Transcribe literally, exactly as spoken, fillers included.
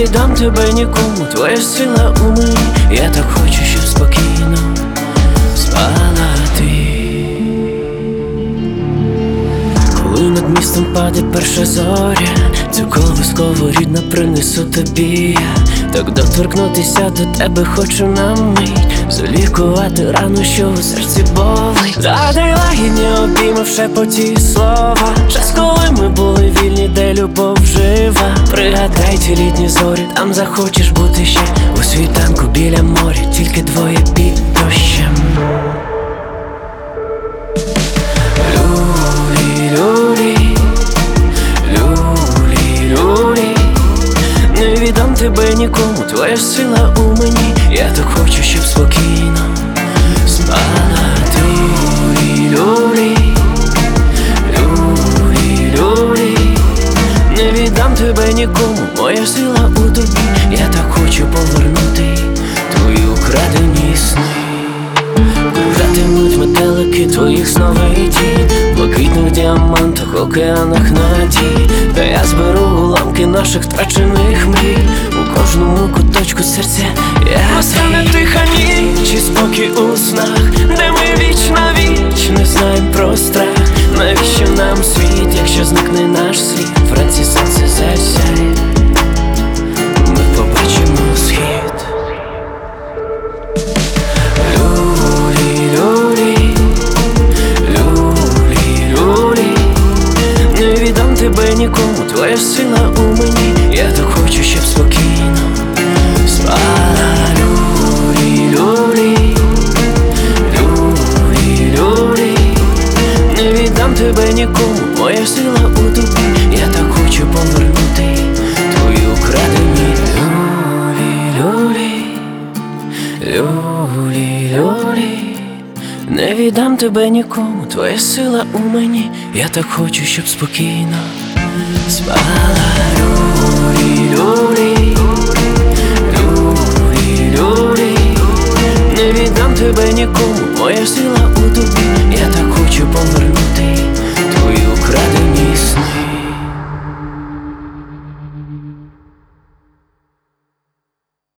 віддам тебе нікому, твоя сила у мені. Я так хочу, щоб спокійно спала ти. Коли над містом паде перша зоря, цю колискову рідна принесу тобі. Так доторкнутися до тебе хочу на мить, залікувати рану, що у серці болить. Загадай лагідні обійми в шепоті слова, час, коли ми були вільні, де любов жива. Пригадай ті літні зорі, там захочеш бути ще у світанку біля моря, тільки двоє під дощем. Люлі, люлі, люлі, люлі, не віддам тебе нікому, твоя сила у мені. Я так хочу, щоб спокійно спала ти. Люлі, люлі, люлі, люлі, не віддам тебе нікому, моя сила у тобі. Я так хочу повернути твої украдені сни. Кружатимуть метелики твоїх сновидінь, в блакитних діамантах, океанах надій. Та я зберу уламки наших втрачених мрій, у кожному куточку серця я настане тиха ніч і спокій у снах, де ми віч на віч не знаєм про страх. Навіщо нам світ, якщо зникне наш світ? Вранці сонце засяє, ми побачимо схід. Люлі, люлі, люлі, люлі, не віддам тебе нікому, твоя сила у мені. Я так хочу, щоб спокійно спала. Люлі, люлі, люлі, люлі, не віддам тебе нікому, моя сила у тобі. Я так хочу повернути твої украдені. Люлі, люлі, люлі, люлі, не віддам тебе нікому, твоя сила у мені. Я так хочу, щоб спокійно спала. Люлі, люлі, люлі, люлі, не віддам тебе нікому, моя сила у тобі. Я так хочу повернути